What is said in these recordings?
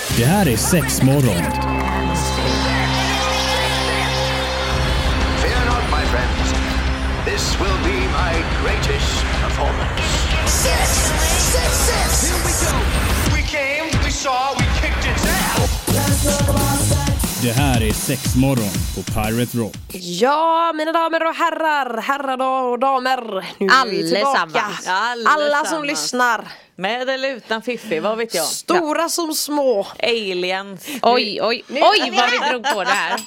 Det här är Sexmorgon. Fear not, my friends. This will be my greatest performance. Six! Here we go. We came, we saw, we kicked its ass. Det här är Sexmorgon på Pirate Rock. Ja, mina damer och herrar och damer. Nu är vi tillbaka. Alla som lyssnar. Med eller utan Fiffi, vad vet jag. Stora som små. Aliens. Oj, vad vi drog på det här.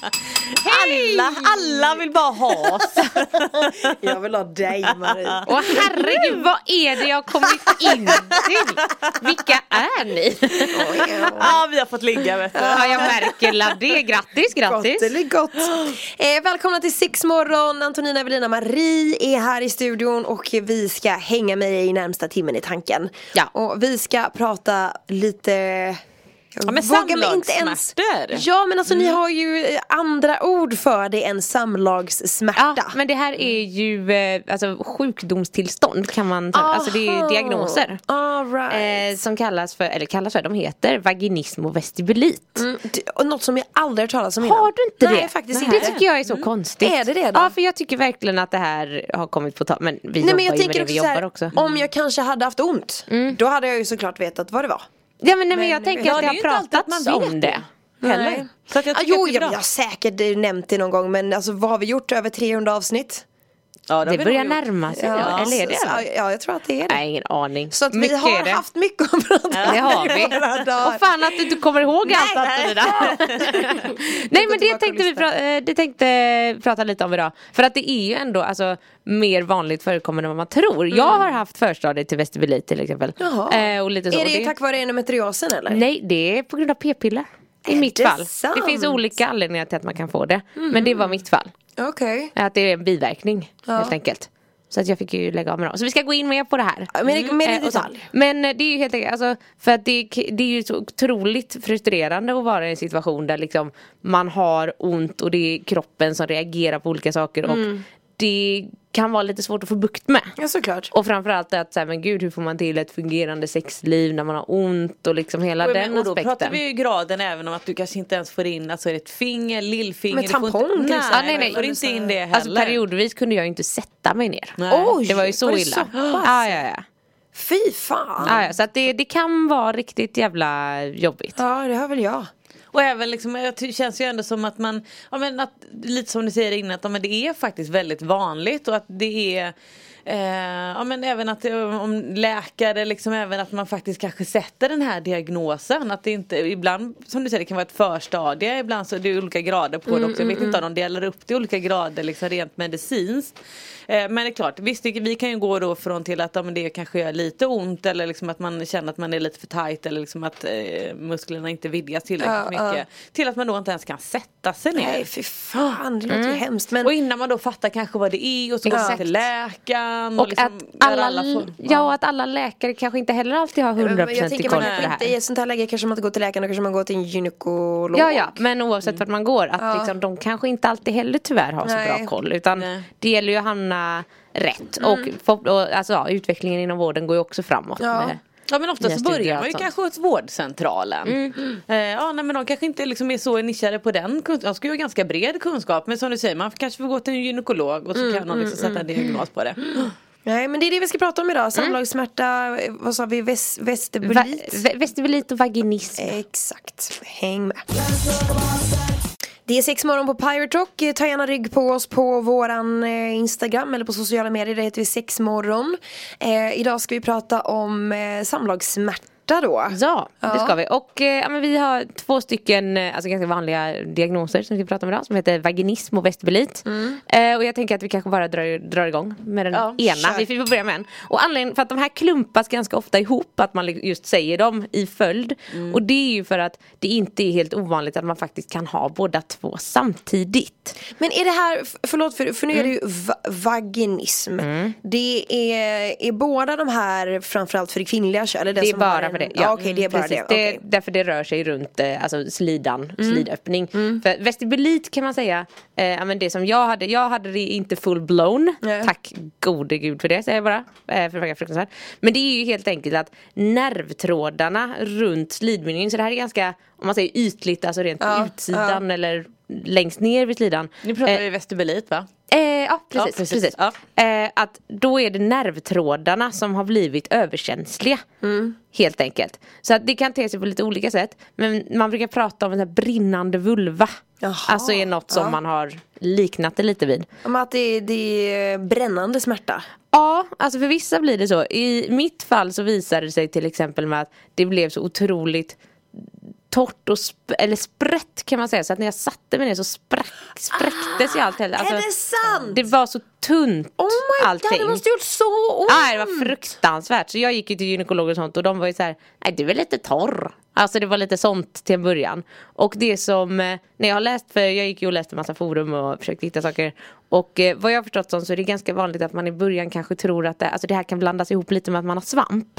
Alla vill bara ha oss. Jag vill ha dig, Marie. Och herregud, vad är det jag kommit in till? Vilka är ni? Ja, vi har fått ligga, vet du. Ja, jag märker det. Grattis. Gott eller gott. Välkomna till Sexmorgon. Antonina, Evelina, Marie är här i studion och vi ska hänga med dig i närmsta timmen i tanken. Ja. Och vi ska prata lite... men samlagssmärtor. Ja, men alltså ni har ju andra ord för det än samlagssmärta. Ja, men det här är ju alltså, sjukdomstillstånd kan man säga. Alltså det är diagnoser. All right. Som kallas för, de heter vaginism och vestibulit. Och något som jag aldrig har talat om innan. Har du inte det? Nej, faktiskt Det inte. tycker jag är så konstigt. Är det då? Ja, för jag tycker verkligen att det här har kommit på tal. Men vi jobbar men jag ju tänker med det vi också, jobbar också. Om jag kanske hade haft ont, då hade jag ju såklart vetat vad det var. Ja, men jag tänker att det har pratats om det. Heller. Så att jag Jo, jag har säkert nämnt det någon gång. Men alltså, vad har vi gjort? Över 300 avsnitt? Ja, Det börjar närma sig. Ja, Eller är det? Ja, jag tror att det är det. Nej, ingen aning. Så att vi Mycket har är det. haft mycket att prata om. Det har vi. Och fan att du inte kommer ihåg allt det där. Nej, men det tänkte prata lite om idag. För att det är ju ändå alltså, mer vanligt förekommande än vad man tror. Jag har haft förstadiet till vestibulit till exempel. Och lite så. Är det tack vare endometriosen eller? Nej, det är på grund av p-piller. I mitt det fall. sant? Det finns olika anledningar till att man kan få det. Men det var mitt fall. Okej. Att det är en biverkning helt enkelt. Så att jag fick ju lägga av med dem. Så vi ska gå in mer på det här. Mer i detalj. Men det är ju helt enkelt, alltså, för att det är ju så otroligt frustrerande att vara i en situation där liksom man har ont och det är kroppen som reagerar på olika saker och det kan vara lite svårt att få bukt med. Ja, såklart. Och framförallt att säga, men gud, hur får man till ett fungerande sexliv när man har ont och liksom hela den och då aspekten. pratar vi ju graden även om att du kanske inte ens får in alltså ett finger, lillfinger. Med tampong till nej, exempel. nej, får inte in det heller. Alltså periodvis kunde jag ju inte sätta mig ner. Nej. Oj, Det var ju så var det illa. så pass? Ja. Fy fan. Ja, så att det kan vara riktigt jävla jobbigt. Ja, det har väl jag. Och även liksom, det känns ju ändå som att man, ja men att, lite som du säger innan, att men det är faktiskt väldigt vanligt och att det är ja men även att om läkare liksom, även att man faktiskt kanske sätter den här diagnosen, att det inte, ibland som du säger det kan vara ett förstadie, ibland så är det olika grader på det också, jag vet inte om de delar upp det i olika grader liksom rent medicinskt, men det är klart, visst vi kan ju gå då från till att men det kanske gör lite ont eller liksom att man känner att man är lite för tajt eller liksom att musklerna inte vidgas tillräckligt mycket till att man då inte ens kan sätta sig ner. Nej, fy fan, det låter ju hemskt. Men... Och innan man då fattar kanske vad det är och så går man till läkaren Och liksom att alla läkare kanske inte heller alltid har 100% koll på det här. I ett sånt här läge kanske man inte går till läkaren och kanske man går till en gynekolog. Ja, men oavsett vart man går att liksom, de kanske inte alltid heller tyvärr har så bra koll utan det gäller ju att hamna rätt och alltså, utvecklingen inom vården går ju också framåt med. Ja, men ofta så börjar man ju sånt. kanske hos vårdcentralen. Ja, nej, men de kanske inte liksom är så nischade på den kunskapen. De ska ju ha ganska bred kunskap. Men som du säger, man kanske får gå till en gynekolog och så kan någon liksom sätta en diagnos på det. Nej, men det är det vi ska prata om idag. Samlagssmärta, vad sa vi? Vestibulit? Vestibulit och vaginism. Exakt, häng med. Det är Sexmorgon på Pirate Rock. Ta gärna rygg på oss på våran Instagram eller på sociala medier. Det heter vi Sexmorgon. Idag ska vi prata om samlagssmärta då. Ja, det ska vi. Och men vi har 2 stycken alltså ganska vanliga diagnoser som vi pratar om idag som heter vaginism och vestibulit. Och jag tänker att vi kanske bara drar igång med den ena. Vi får börja med en. Och anledningen för att de här klumpas ganska ofta ihop att man just säger dem i följd. Och det är ju för att det inte är helt ovanligt att man faktiskt kan ha båda 2 samtidigt. Men är det här, förlåt för nu är det ju vaginism. Det är båda de här framförallt för det kvinnliga kön, eller det är som bara därför det. Ja, okej, det är bara precis. det. Det är därför det rör sig runt alltså slidöppning. För vestibulit kan man säga, men det som jag hade det inte full blown. Tack gode gud för det, säger jag bara. För det var fruktansvärt. Men det är ju helt enkelt att nervtrådarna runt slidmynningen, så det här är ganska, om man säger ytligt, alltså rent på utsidan eller längst ner vid slidan. Nu pratar vi vestibulit, va? Ja, precis. Ja. Att då är det nervtrådarna som har blivit överkänsliga. Helt enkelt. Så att det kan te sig på lite olika sätt. Men man brukar prata om en sån här brinnande vulva. Jaha, alltså är något som man har liknat det lite vid. Om att det är brännande smärta. Ja, alltså för vissa blir det så. I mitt fall så visade det sig till exempel med att det blev så otroligt torrt och eller sprätt kan man säga. Så att när jag satte mig ner så spräcktes ju allt. Alltså, är det sant? Det var så tunt. Oh my allting. God, det måste gjort så ont. Det var fruktansvärt. Så jag gick ju till gynekologer och sånt. Och de var ju så här, nej, du är lite torr. Alltså det var lite sånt till en början. Och det som, när jag har läst, för jag gick ju och läste massa forum och försökte hitta saker. Och vad jag har förstått så är det ganska vanligt att man i början kanske tror att det här kan blandas ihop lite med att man har svamp.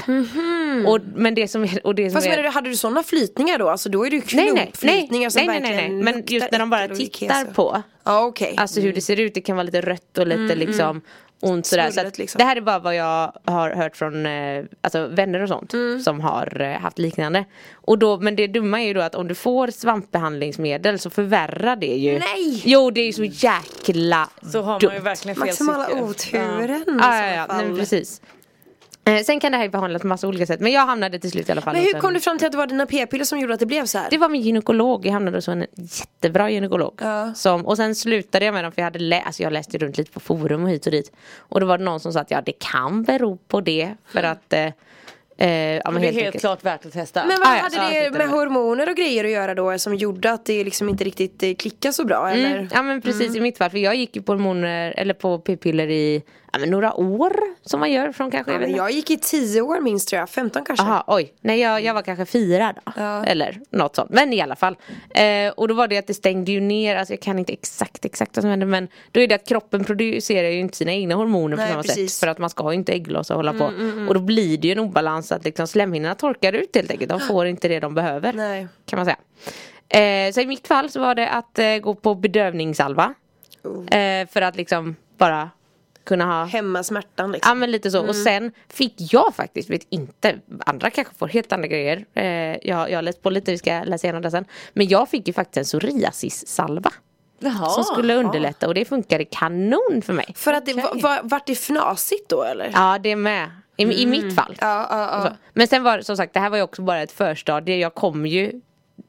Men det som är... Fast hade du sådana flytningar då? Alltså då är det ju klumpflytningar som verkligen... Men just när de bara tittar på. Okay. Alltså hur det ser ut, det kan vara lite rött och lite liksom ont sådär. Så att liksom. Det här är bara vad jag har hört från alltså vänner och sånt som har haft liknande. Och då, men det dumma är ju då att om du får svampbehandlingsmedel så förvärrar det ju. Nej! Jo, det är ju så jäkla så har man ju verkligen fel maximala oturen. Ja, nej, precis. Sen kan det här behandlas på massa olika sätt. Men jag hamnade till slut i alla fall. Men hur kom du fram till att det var dina p-piller som gjorde att det blev så här? Det var min gynekolog. Jag hamnade hos en jättebra gynekolog. Och sen slutade jag med dem för jag läste runt lite på forum och hit och dit. Och då var det någon som sa att det kan bero på det. För att... det är helt klart värt att testa. Men vad hade det med hormoner och grejer att göra då som gjorde att det liksom inte riktigt klickade så bra? Eller? Ja men precis i mitt fall. För jag gick ju på hormoner eller på p-piller i några år som man gör från kanske. Jag gick i 10 år minst tror jag, 15 kanske. Aha, oj. Nej jag var kanske 4 då. Eller något sånt. Men i alla fall. Och då var det att det stängde ju ner. Alltså jag kan inte exakt vad som hände. Men då är det att kroppen producerar ju inte sina egna hormoner på samma sätt. För att man ska ju inte ägglossa och hålla på. Och då blir det ju en obalans att liksom slemhinnorna torkar ut helt enkelt. De får inte det de behöver. Nej. Kan man säga. Så i mitt fall så var det att gå på bedövningssalva. För att liksom bara kunna ha hemma smärtan liksom. Ja men lite så. Och sen fick jag faktiskt, vet inte, andra kanske får helt andra grejer. Jag har läst på lite, vi ska läsa igenom det sen. Men jag fick ju faktiskt en psoriasis-salva. Som skulle underlätta och det funkade kanon för mig. För att det vart det fnasigt då eller? Ja det är med. I mitt fall. Men sen var som sagt, det här var ju också bara ett förstadie. Jag kom ju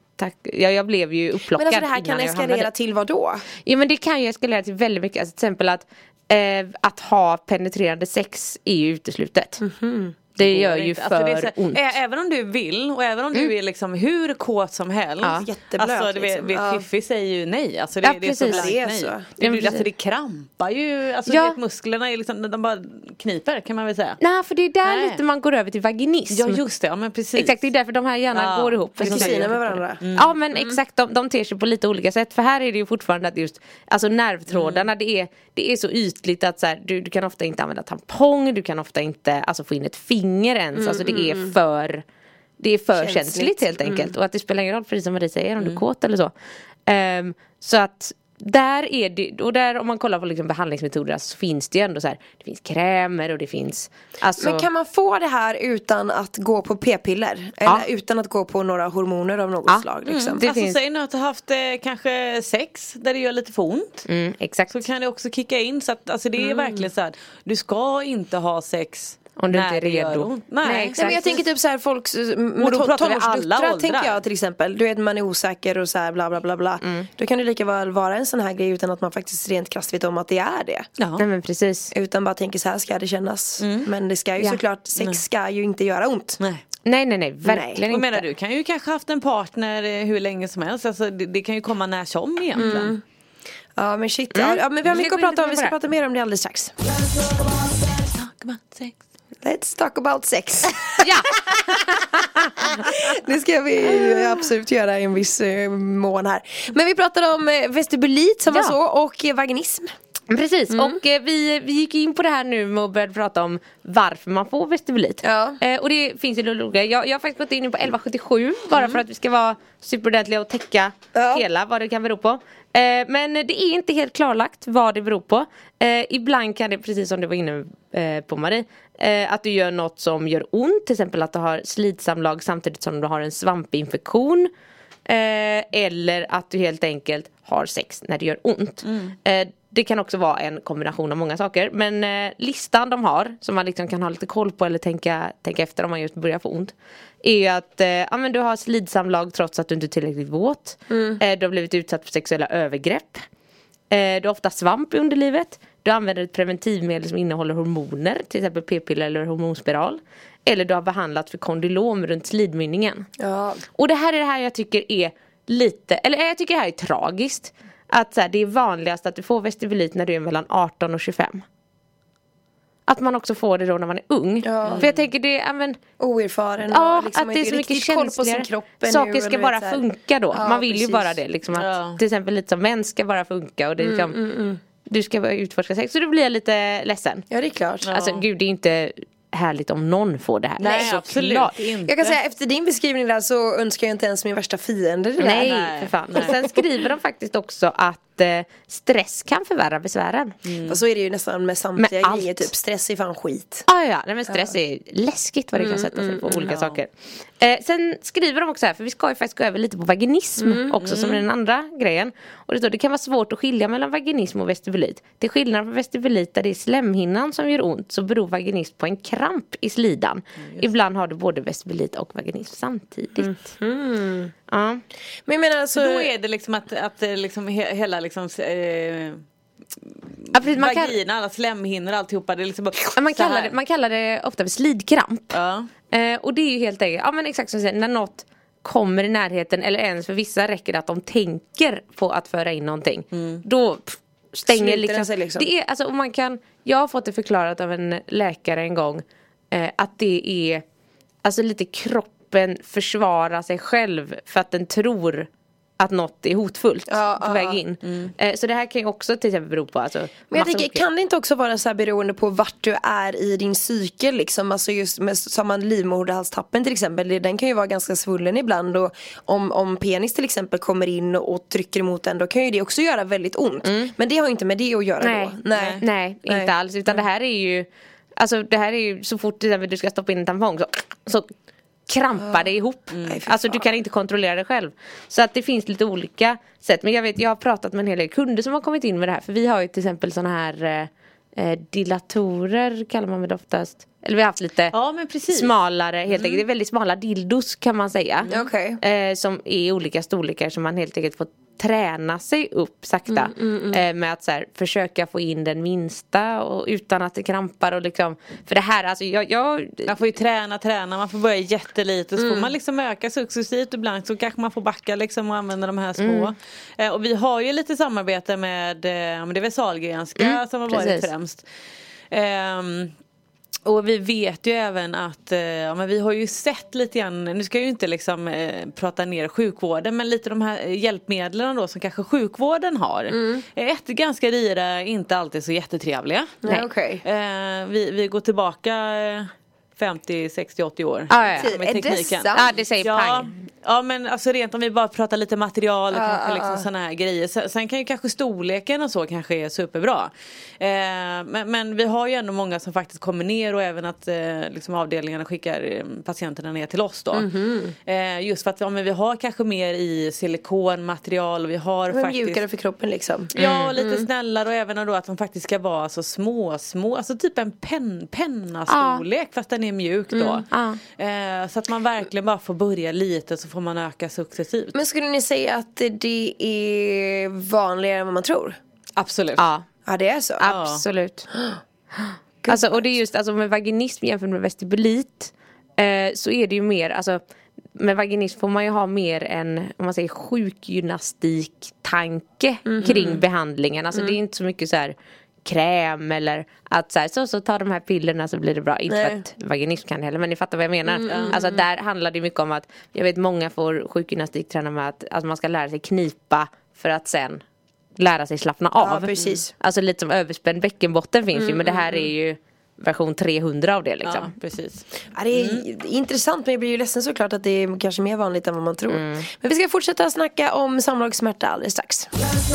jag blev ju upplockad. Men alltså det här kan eskalera till vad då? Ja men det kan ju eskalera till väldigt mycket. Alltså, till exempel att ha penetrerande sex är ju uteslutet. Det gör ju för ont. Även om du vill och även om du är liksom hur kåt som helst. Jätteblöt alltså liksom. Fiffi säger ju nej. Alltså det är så nej. Alltså det krampar ju. Alltså musklerna är liksom, de bara kniper kan man väl säga. Nej för det är där lite man går över till vaginism. Ja just det, men precis. Exakt, det är därför de här gärna går ihop. Kusiner med varandra. Ja men exakt, de ter sig på lite olika sätt. För här är det ju fortfarande att just alltså nervtrådarna, det är så ytligt att så här, du kan ofta inte använda tampong. Du kan ofta inte alltså, få in ett finger ens. Alltså det är för känsligt helt enkelt. Och att det spelar ingen roll för dig som Marie säger om du är kåt eller så. Så att där är det, och där om man kollar på liksom behandlingsmetoder så finns det ju ändå så här, det finns krämer och det finns alltså... Men kan man få det här utan att gå på p-piller? Eller utan att gå på några hormoner av något slag liksom? Alltså säg nu att du har haft kanske sex där det gör lite för ont. Exakt. Så kan det också kicka in så att alltså det är verkligen så här, du ska inte ha sex om du inte är redo. Nej, men jag tänker typ så här folks tonårsdöttrar tänker jag till exempel. Du vet man är osäker och så här bla bla bla bla. Då kan det lika väl vara en sån här grej utan att man faktiskt rent krasst vet om att det är det. Nej men precis. Utan bara tänker så här ska det kännas. Men det ska ju såklart, sex ska ju inte göra ont. Nej, verkligen inte. Och menar du kan ju kanske haft en partner hur länge som helst. Alltså det kan ju komma när som egentligen. Ja men shit. Ja, men vi har mycket att prata om. Vi ska prata mer om det alldeles strax. Let's talk about sex. Ja. Det ska vi absolut göra i en viss mån här. Men vi pratade om vestibulit som var så och vaginism. Precis, och vi gick in på det här nu med att börja prata om varför man får vestibulit. Och det finns ju olika. Jag har faktiskt gått in på 1177 bara för att vi ska vara superordentliga och täcka hela vad det kan bero på. Men det är inte helt klarlagt vad det beror på. Ibland kan det, precis som du var inne på Marie, att du gör något som gör ont. Till exempel att du har slidsamlag samtidigt som du har en svampinfektion. Eller att du helt enkelt har sex när det gör ont. Det kan också vara en kombination av många saker. Men listan de har, som man liksom kan ha lite koll på eller tänka efter om man just börjar få ont, är ju att men du har slidsamlag trots att du inte är tillräckligt våt. Du har blivit utsatt för sexuella övergrepp. Du har ofta svamp i underlivet. Du använder ett preventivmedel som innehåller hormoner, till exempel p-piller eller hormonspiral. Eller du har behandlat för kondylom runt slidmynningen. Och det här är det här jag tycker är lite, eller jag tycker det här är tragiskt. Att så här, det är vanligast att du får vestibulit när du är mellan 18 och 25. Att man också får det då när man är ung. För jag tänker det är oerfaren. Ja, liksom att det är så mycket känsligare. Saker ska bara funka då. Man vill ju bara det liksom, att till exempel lite som män ska bara funka. Och det är liksom, du ska bara utforska sex. Så då blir jag lite ledsen. Ja, det är klart. Alltså gud, det är inte härligt om någon får det här. Nej, absolut inte. Jag kan säga, efter din beskrivning där så önskar jag inte ens min värsta fiende det där. Nej, för fan. Och sen skriver de faktiskt också att stress kan förvärra besvären. Och så är det ju nästan med samtliga med grejer, typ stress är fan skit. Ja, nej, men stress är läskigt vad det kan sätta sig på olika saker. Sen skriver de också här, för vi ska ju faktiskt gå över lite på vaginism också, som är den andra grejen. Och det står, det kan vara svårt att skilja mellan vaginism och vestibulit. Till skillnad från vestibulit där det är slemhinnan som gör ont, så beror vaginism på en kramp i slidan. Ibland har du både vestibulit och vaginism samtidigt. Ja. Men jag menar alltså, då är det liksom att liksom hela liksom vagina, alla slemhinnor, alltihopa, det är liksom bara man kallar det ofta för slidkramp. Och det är ju helt enkelt, men exakt som jag säger, när något kommer i närheten, eller ens för vissa räcker det att de tänker på att föra in någonting. Då stänger liksom. Det är, alltså, och jag har fått det förklarat av en läkare en gång, att det är alltså lite kroppen försvara sig själv för att den tror att något är hotfullt på väg in. Så det här kan ju också till exempel bero på men jag tänker, kan det inte också vara så här beroende på vart du är i din cykel liksom? Alltså just med samma livmoderhalstappen till exempel, den kan ju vara ganska svullen ibland, och om penis till exempel kommer in och trycker emot den, då kan ju det också göra väldigt ont. Men det har ju inte med det att göra då. Nej, inte alls, utan det här är ju så fort till exempel du ska stoppa in en tampong så krampar det ihop. Alltså du kan inte kontrollera det själv. Så att det finns lite olika sätt. Men jag har pratat med en hel del kunder som har kommit in med det här. För vi har ju till exempel såna här dilatorer kallar man det oftast. Eller vi har haft lite smalare helt enkelt. Det är väldigt smala dildos kan man säga. Som är i olika storlekar, som man helt enkelt får träna sig upp sakta med att så här, försöka få in den minsta och utan att det krampar och liksom, för det här alltså man får ju träna, man får börja jättelite, så får man liksom öka successivt, ibland så kanske man får backa liksom och använda de här små. Och vi har ju lite samarbete med det är väl Sahlgrenska som har varit främst. Och vi vet ju även att men vi har ju sett lite grann, nu ska jag ju inte liksom prata ner sjukvården, men lite de här hjälpmedlen då som kanske sjukvården har är ganska dyra, inte alltid så jättetrevliga. Vi går tillbaka 50, 60, 80 år med tekniken. Det säger pang. Ja, men alltså rent om vi bara pratar lite material och kanske liksom såna här grejer. Sen kan ju kanske storleken och så kanske är superbra. Men vi har ju ändå många som faktiskt kommer ner, och även att liksom avdelningarna skickar patienterna ner till oss då. Just för att men vi har kanske mer i silikonmaterial, och vi har faktiskt mjukare för kroppen liksom. Ja, lite snällare, och även då att de faktiskt ska vara så små, alltså typ en pennastorlek fast den är mjuk då. Så att man verkligen bara får börja lite, så får man öka successivt. Men skulle ni säga att det är vanligare än vad man tror? Absolut. Ja, det är så. Absolut. Alltså, och det är just med vaginism jämfört med vestibulit, så är det ju mer, alltså med vaginism får man ju ha mer en, om man säger, sjukgymnastiktanke kring behandlingen. Alltså det är inte så mycket så här kräm eller att så tar de här pillerna så blir det bra. Inte för att vaginism kan heller, men ni fattar vad jag menar. Alltså där handlar det mycket om att, jag vet många får sjukgymnastikträna med att man ska lära sig knipa för att sen lära sig slappna av. Ja, precis. Alltså lite som överspänd bäckenbotten finns ju, men det här är ju version 300 av det liksom. Ja, precis. Ja, det är intressant, men jag blir ju ledsen såklart att det är kanske mer vanligt än vad man tror. Men vi ska fortsätta snacka om samlagssmärta alldeles strax.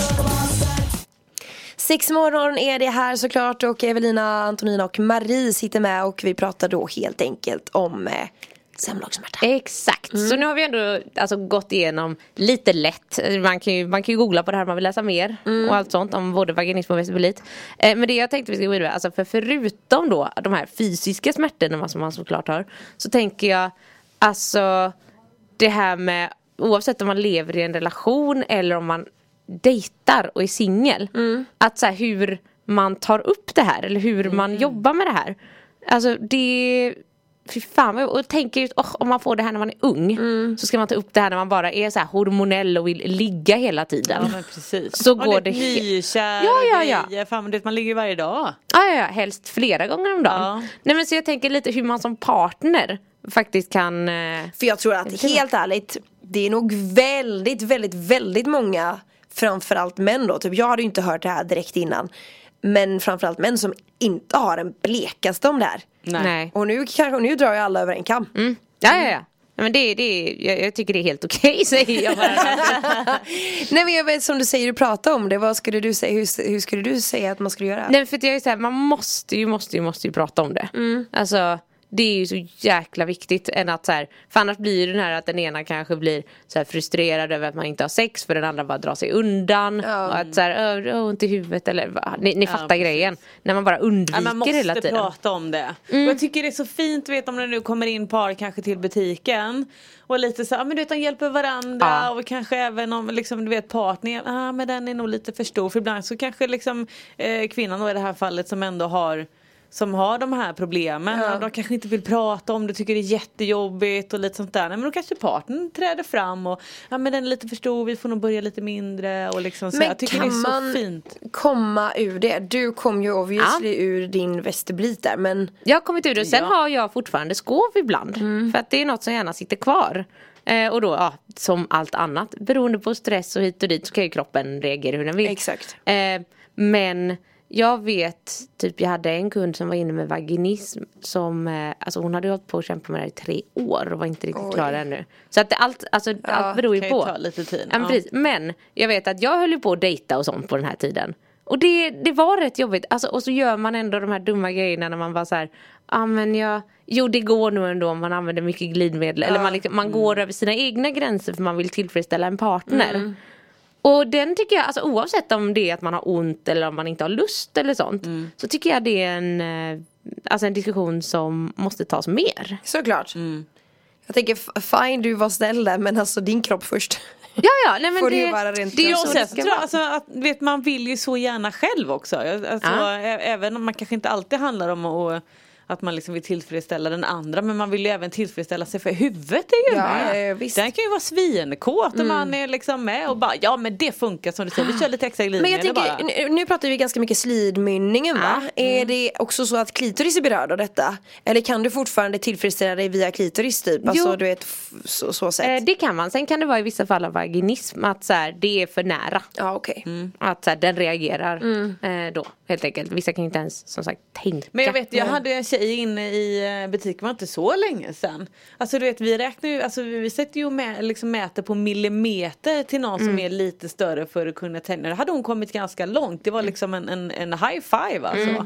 6 morgon är det här såklart, och Evelina, Antonina och Marie sitter med, och vi pratar då helt enkelt om samlagssmärta. Exakt, så nu har vi ändå alltså gått igenom lite lätt. Man kan ju googla på det här om man vill läsa mer och allt sånt om både vaginism och vestibulit. Men det jag tänkte vi ska gå vidare, alltså förutom då de här fysiska smärtorna som man såklart har, så tänker jag alltså det här med, oavsett om man lever i en relation eller om man dejtar och är singel, att så här, hur man tar upp det här eller hur man jobbar med det här. Alltså det, fy fan, och tänker just om man får det här när man är ung, så ska man ta upp det här när man bara är så här hormonell och vill ligga hela tiden. Ja, men precis. Så går det nykär, grejer, fan, det, man ligger ju varje dag. Ja, helst flera gånger om dagen. Ja. Nej, men så jag tänker lite hur man som partner faktiskt kan För jag tror att helt ärligt, det är nog väldigt, väldigt, väldigt många, framförallt män då, typ jag hade ju inte hört det här direkt innan, men framförallt män som inte har en blekaste om det här. Nej. Och nu drar jag alla över en kam. Ja. Men jag tycker det är helt okej, säger jag bara. Nej, men jag vet, som du säger, du pratar om det. Vad skulle du säga, hur skulle du säga att man skulle göra? Nej, för att jag är så här, man måste ju prata om det. Alltså det är ju så jäkla viktigt än att så här, för annars blir det den här att den ena kanske blir så här frustrerad över att man inte har sex, för den andra bara drar sig undan och att så här, ont i huvudet eller ni fattar grejen, när man bara undviker hela tiden. Man måste prata om det. Och jag tycker det är så fint, vet, om det nu kommer in par kanske till butiken och lite så, men du vet, de hjälper varandra och kanske även om liksom, du vet, partnern, men den är nog lite för stor, för ibland så kanske liksom kvinnan då i det här fallet som ändå har de här problemen, de kanske inte vill prata om det, tycker det är jättejobbigt och lite sånt där. Nej, men då kanske partnern träder fram och men den är lite för stor, vi får nog börja lite mindre och liksom så. Men jag tycker det är så fint. Komma ur det? Du kom ju obviously ur din vestibulit där, men jag har kommit ur det, sen har jag fortfarande skov ibland, för att det är något som gärna sitter kvar. Och då, som allt annat, beroende på stress och hit och dit, så kan ju kroppen reagera hur den vill. Exakt. Men jag vet, typ jag hade en kund som var inne med vaginism som, alltså hon hade hållit på att kämpa med det i 3 år och var inte riktigt klar ännu. Så att allt beror ju på. Ta lite tid. Ja. Men jag vet att jag höll ju på att dejta och sånt på den här tiden. Och det var rätt jobbigt. Alltså, och så gör man ändå de här dumma grejerna när man bara så här, jo det går nog ändå om man använder mycket glidmedel. Eller man går över sina egna gränser för man vill tillfredsställa en partner. Och den tycker jag, alltså oavsett om det är att man har ont eller om man inte har lust eller sånt, så tycker jag det är en diskussion som måste tas mer. Såklart. Jag tänker, fine, du var snäll där, men alltså din kropp först. Ja, nej, men får det ju vara rent. Det är så det ska vara. Alltså, att, vet, man vill ju så gärna själv också. Alltså, även om man kanske inte alltid handlar om att man liksom vill tillfredsställa den andra, men man vill ju även tillfredsställa sig, för huvudet är ju med. Visst. Den kan ju vara svinkåt när man är liksom med och bara, men det funkar som du säger, vi kör lite extra glidmedel. Men jag tänker, nu pratar vi ganska mycket slidmynningen, va? Är det också så att klitoris är berörd av detta? Eller kan du fortfarande tillfredsställa dig via klitoris typ? Alltså du vet, så sätt. Det kan man, sen kan det vara i vissa fall av vaginism att så här, det är för nära. Ja, okej. Att så här, den reagerar då, helt enkelt. Vissa kan inte ens, som sagt, tänka. Men jag vet, jag hade en tjej inne i butiken var inte så länge sedan. Alltså du vet, vi räknar ju, alltså vi sätter ju mäter på millimeter till någon som är lite större för att kunna tänja. Då hade hon kommit ganska långt. Det var liksom en high five alltså.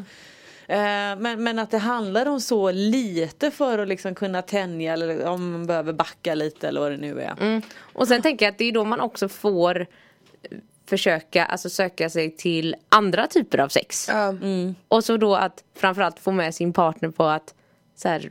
Men att det handlar om så lite för att liksom kunna tänja, eller om man behöver backa lite eller vad det nu är. Och sen tänker jag att det är då man också får försöka, alltså söka sig till andra typer av sex. Och så då att framförallt få med sin partner på att så här,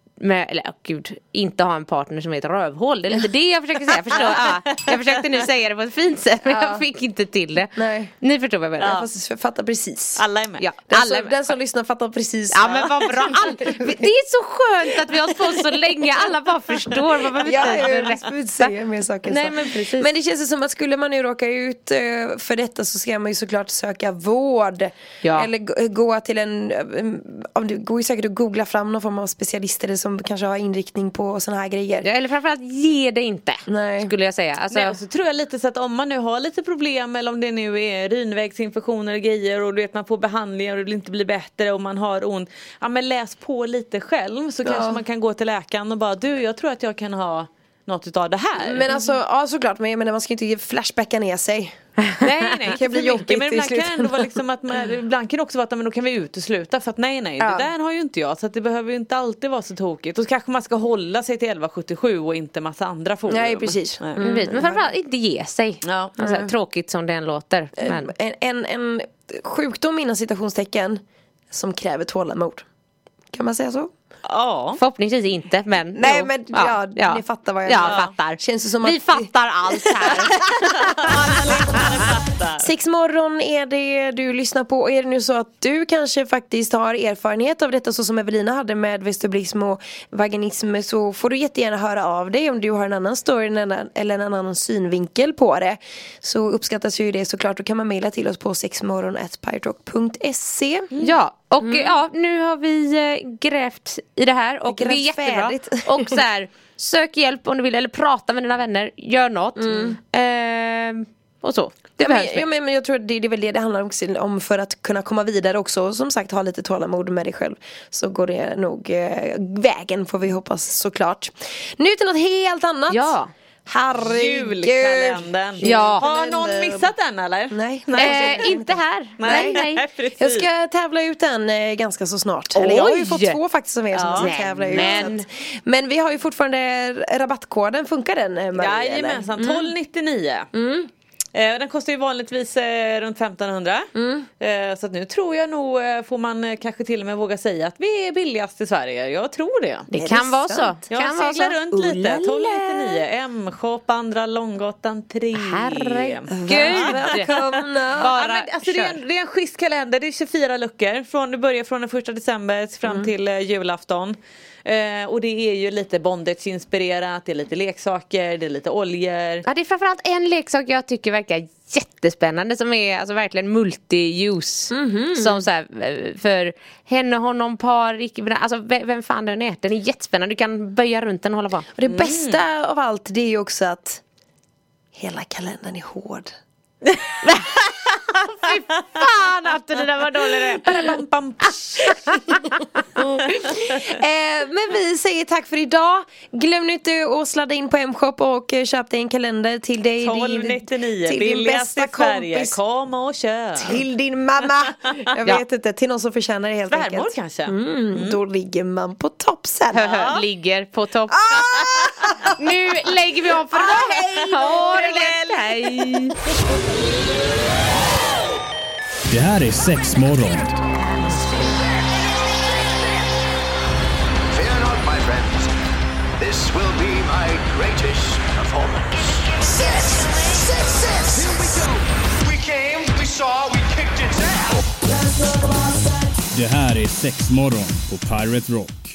inte ha en partner som är ett rövhål. Det är lite det jag försöker säga, förstår? Jag försökte nu säga det på ett fint sätt, men jag fick inte till det. Nej. Ni förstår vad jag menar. Jag fattar precis. Alla är med. Ja, Den som lyssnar fattar precis. Ja, men vad bra. Det är så skönt att vi har hållit på så länge. Alla bara förstår. Man behöver inte säga mer saker. Nej, men precis. Men det känns som att skulle man nu råka ut för detta, så ska man ju såklart söka vård. Ja. Eller gå till det går ju säkert att googla fram någon form av specialist eller som som kanske har inriktning på såna här grejer. Ja, eller framförallt ge det inte. Nej. Skulle jag säga. Alltså... Nej, så tror jag lite så att om man nu har lite problem, eller om det nu är urinvägsinfektioner och grejer, och du vet man får behandlingar och det inte blir bättre och man har ont. Ja, men läs på lite själv, så kanske man kan gå till läkaren och bara, du, jag tror att jag kan ha något utav det här. Men alltså, ja såklart, men man ska inte flashbacka ner sig. Nej, det kan bli jobbigt. Men ibland kan det ändå vara liksom att ibland kan det också vara att men då kan vi utesluta, för att nej, det där har ju inte jag, så att det behöver ju inte alltid vara så tokigt. Och så kanske man ska hålla sig till 1177 och inte massa andra forum. Nej, precis. Men framförallt inte ge sig. Ja. Alltså, tråkigt som det än låter. Men... En sjukdom inom citationstecken som kräver tålamod. Kan man säga så? Ja. Förhoppningsvis inte, men nej, men ni fattar vad jag menar. Fattar. Känns det som vi fattar allt här. Sex morgon är det du lyssnar på. Och är det nu så att du kanske faktiskt har erfarenhet av detta, så som Evelina hade med vestibulism och vaginism, så får du jättegärna höra av dig om du har en annan story eller en annan synvinkel på det. Så uppskattas ju det såklart. Då kan man mejla till oss på sexmorgon@piraterock.se. Ja. Och nu har vi grävt i det här och det är jättebra. Färdigt. Och så här, sök hjälp om du vill, eller prata med dina vänner, gör något. Och så. Det behövs. Men jag tror att det är väl det handlar om, för att kunna komma vidare också. Som sagt, ha lite tålamod med dig själv, så går det nog vägen, får vi hoppas såklart. Nu till något helt annat. Ja. Herregud. Julkalendern. Ja. Har någon missat den eller? Nej. Inte här. Nej. Jag ska tävla ut den ganska så snart. Eller jag har ju fått 2 faktiskt som som ska tävla ut. Men vi har ju fortfarande rabattkoden. Funkar den, Marie? Jajamensan, 12,99. Den kostar ju vanligtvis runt 1500. Så att nu tror jag nog, får man kanske till och med våga säga att vi är billigast i Sverige. Jag tror det. Det kan vara så. Jag seglar runt lite. 12,99. M-shop, Andra Långgatan 3. Herregud. Välkomna. Alltså det är en schysst kalender. Det är 24 luckor. Det börjar från den 1 december fram till julafton. Och det är ju lite bondage-inspirerat. Det är lite leksaker, det är lite oljor. Ja, det är framförallt en leksak jag tycker verkar jättespännande, som är alltså verkligen multi-use. Som så här, för henne, honom, par, alltså vem fan den är. Den är jättespännande, du kan böja runt den och hålla på. Och det bästa av allt, det är ju också att hela kalendern är hård. Fy fan att det där var dåligt. Men vi säger tack för idag. Glöm inte att sladda in på M-shop och köp dig en kalender till dig. 12,99. Till din bästa kompis. Kom och köp. Till din mamma. Jag vet inte, till någon som förtjänar det helt svärmor enkelt. Kanske. Då ligger man på topp sen. Ligger på topp. Nu lägger vi av för idag. Hej. Det här är Sex morgon. Fear not, my friends. This will be my greatest performance. 6! Here we go. We came, we saw, we kicked its ass. Det här är Sex morgon på Pirate Rock.